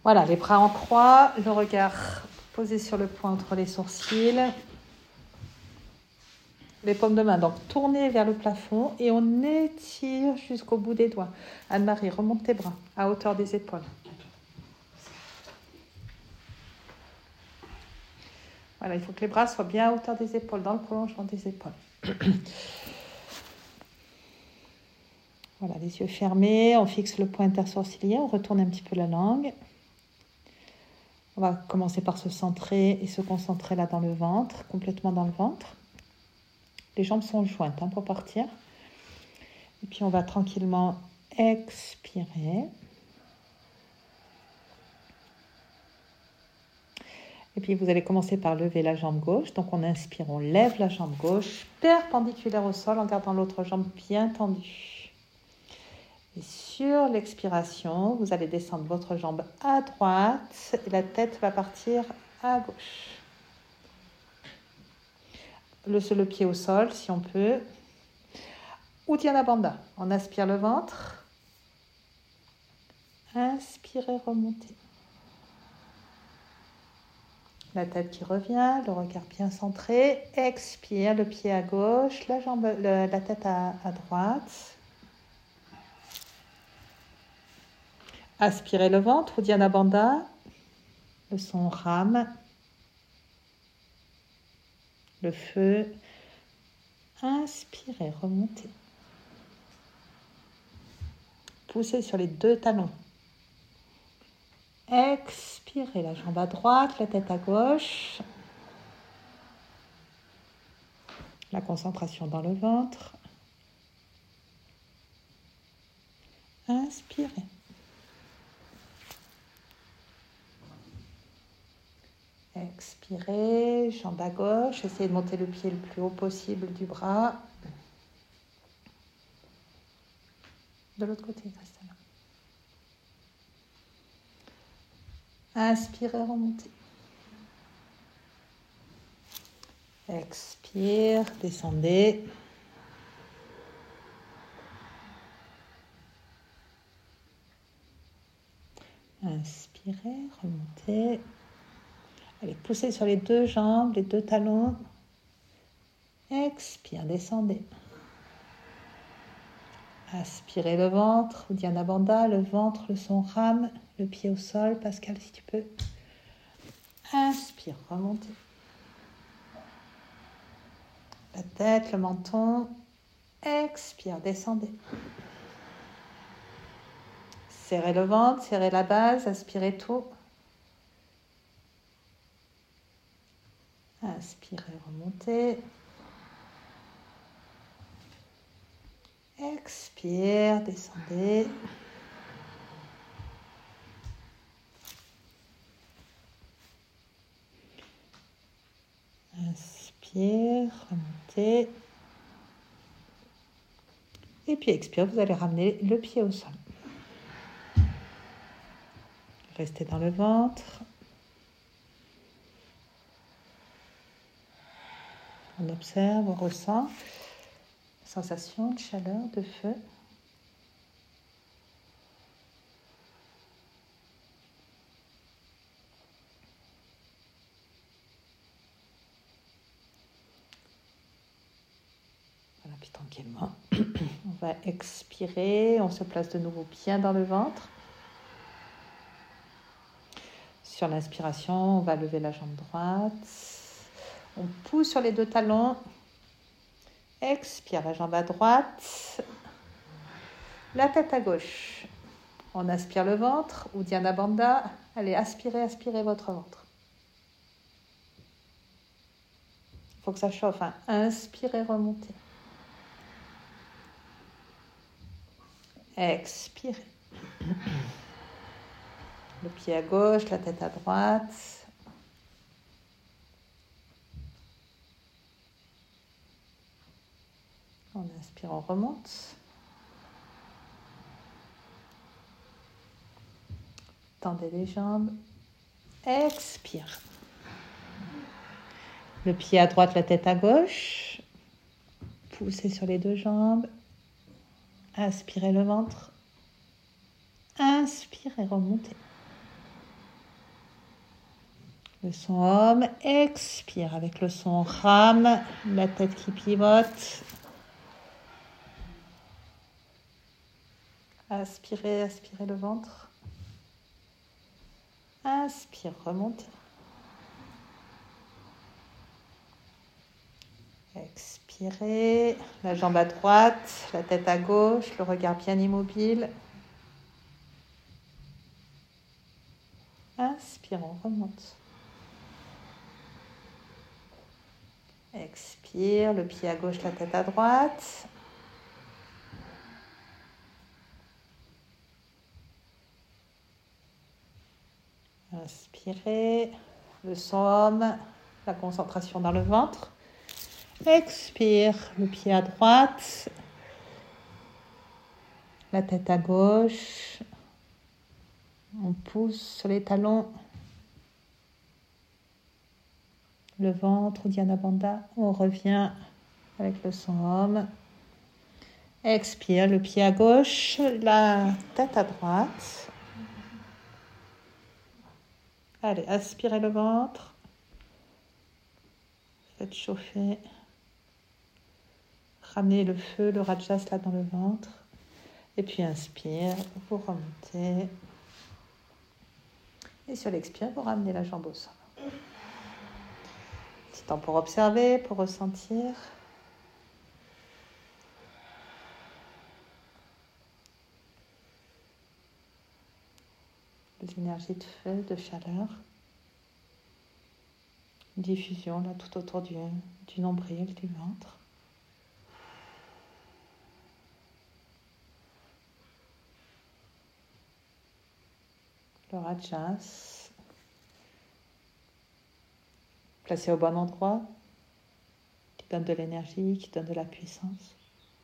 Voilà, les bras en croix, le regard posé sur le point entre les sourcils. Les paumes de main, donc tournées vers le plafond et on étire jusqu'au bout des doigts. Anne-Marie, remonte tes bras à hauteur des épaules. Voilà, il faut que les bras soient bien à hauteur des épaules, dans le prolongement des épaules. Voilà, les yeux fermés, on fixe le point intersourcilier, on retourne un petit peu la langue. On va commencer par se centrer et se concentrer là dans le ventre, complètement dans le ventre. Les jambes sont jointes pour partir. Et puis on va tranquillement expirer. Et puis vous allez commencer par lever la jambe gauche. Donc on inspire, on lève la jambe gauche perpendiculaire au sol en gardant l'autre jambe bien tendue. Et sur l'expiration, vous allez descendre votre jambe à droite et la tête va partir à gauche. Le pied au sol si on peut. Uddiyana Bandha. On aspire le ventre. Inspirez, remontez. La tête qui revient, le regard bien centré. Expire, le pied à gauche, la tête à droite. Aspirez le ventre, Uddiyana Bandha. Le son rame. Le feu. Inspirez, remontez. Poussez sur les deux talons. Expirez la jambe à droite, la tête à gauche. La concentration dans le ventre. Inspirez. Expirez, jambe à gauche. Essayez de monter le pied le plus haut possible du bras. De l'autre côté, restez là. Inspirez, remontez. Expire, descendez. Inspirez, remontez. Allez, poussez sur les deux jambes, les deux talons. Expire, descendez. Aspirez le ventre, Uddiyana Bandha, le ventre, le son rame, le pied au sol. Pascal, si tu peux. Inspire, remontez. La tête, le menton. Expire, descendez. Serrez le ventre, serrez la base, aspirez tout. Inspirez, remontez. Expire, descendez. Inspire, remontez. Et puis expire, vous allez ramener le pied au sol. Restez dans le ventre. On observe, on ressent. Sensation de chaleur, de feu. Voilà, puis tranquillement. On va expirer, on se place de nouveau bien dans le ventre. Sur l'inspiration, on va lever la jambe droite. On pousse sur les deux talons. Expire, la jambe à droite. La tête à gauche. On aspire le ventre, Uddiyana Bandha. Allez, aspirez, aspirez votre ventre. Il faut que ça chauffe. Inspirez, remontez. Expirez. Le pied à gauche, la tête à droite. On inspire, on remonte. Tendez les jambes. Expire. Le pied à droite, la tête à gauche. Poussez sur les deux jambes. Aspirez le ventre. Inspirez, remontez. Le son Om. Expire avec le son Ram. La tête qui pivote. Aspirez, aspirez le ventre. Inspire, remontez. Expirez, la jambe à droite, la tête à gauche, le regard bien immobile. Inspire, on remonte. Expire, le pied à gauche, la tête à droite. Inspirez, le son Om, la concentration dans le ventre. Expire, le pied à droite, la tête à gauche. On pousse sur les talons, le ventre, Uddiyana Bandha. On revient avec le son Om. Expire, le pied à gauche, la tête à droite. Allez, aspirez le ventre. Faites chauffer. Ramenez le feu, le rajas là dans le ventre. Et puis inspire, vous remontez. Et sur l'expire, vous ramenez la jambe au sol. Petit temps pour observer, pour ressentir. Les énergies de feu, de chaleur. Une diffusion là tout autour du nombril, du ventre. Le rajas, placé au bon endroit, qui donne de l'énergie, qui donne de la puissance.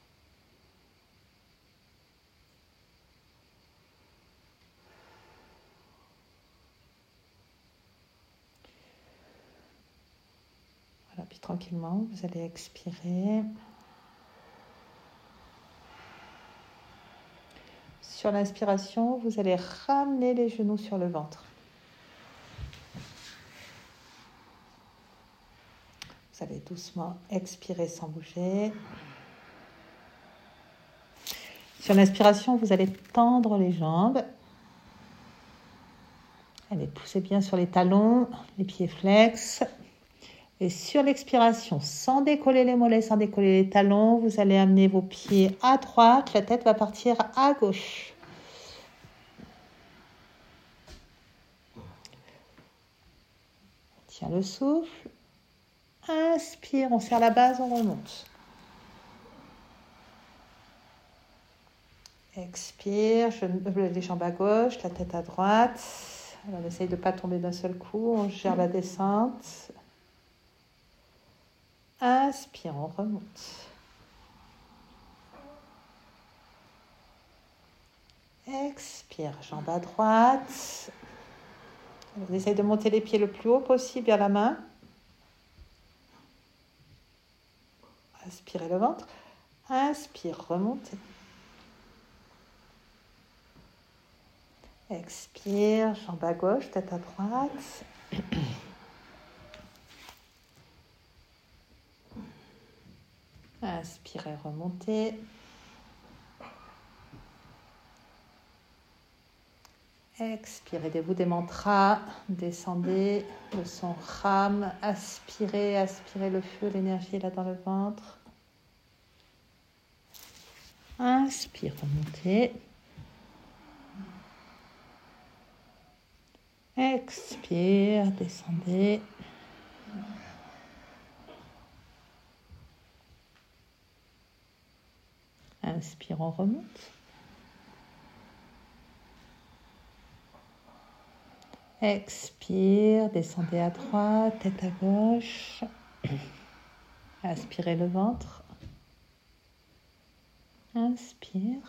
Voilà, puis tranquillement, vous allez expirer. Sur l'inspiration, vous allez ramener les genoux sur le ventre. Vous allez doucement expirer sans bouger. Sur l'inspiration, vous allez tendre les jambes. Allez, poussez bien sur les talons, les pieds flex. Et sur l'expiration, sans décoller les mollets, sans décoller les talons, vous allez amener vos pieds à droite. La tête va partir à gauche. Tiens le souffle. Inspire, on serre la base, on remonte. Expire, les jambes à gauche, la tête à droite. Alors, on essaye de ne pas tomber d'un seul coup, on gère la descente. Inspire, on remonte. Expire, jambe à droite. On essaye de monter les pieds le plus haut possible vers la main. Aspirez le ventre. Inspire, remontez. Expire, jambe à gauche, tête à droite. Inspirez, remontez. Expirez, vous des mantras, descendez, le son Ram, aspirez, aspirez le feu, l'énergie là dans le ventre. Inspire, remontez. Expire, descendez. Inspire, on remonte. Expire, descendez à droite, tête à gauche. Aspirez le ventre. Inspire.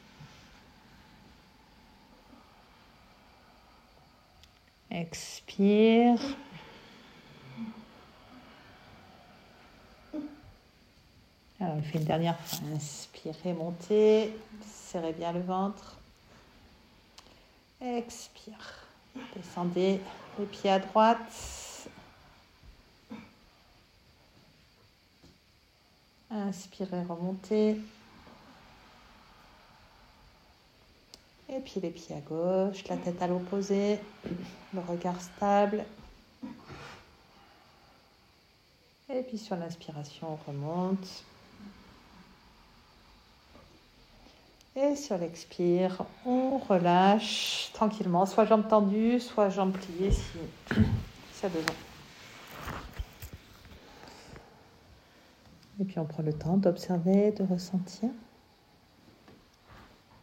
Expire. Alors, on fait une dernière fois. Inspirez, montez. Serrez bien le ventre. Expire. Descendez les pieds à droite. Inspirez, remontez. Et puis les pieds à gauche, la tête à l'opposé, le regard stable. Et puis sur l'inspiration, on remonte. Et sur l'expire, on relâche tranquillement, soit jambes tendues, soit jambes pliées si ça a besoin. Et puis on prend le temps d'observer, de ressentir.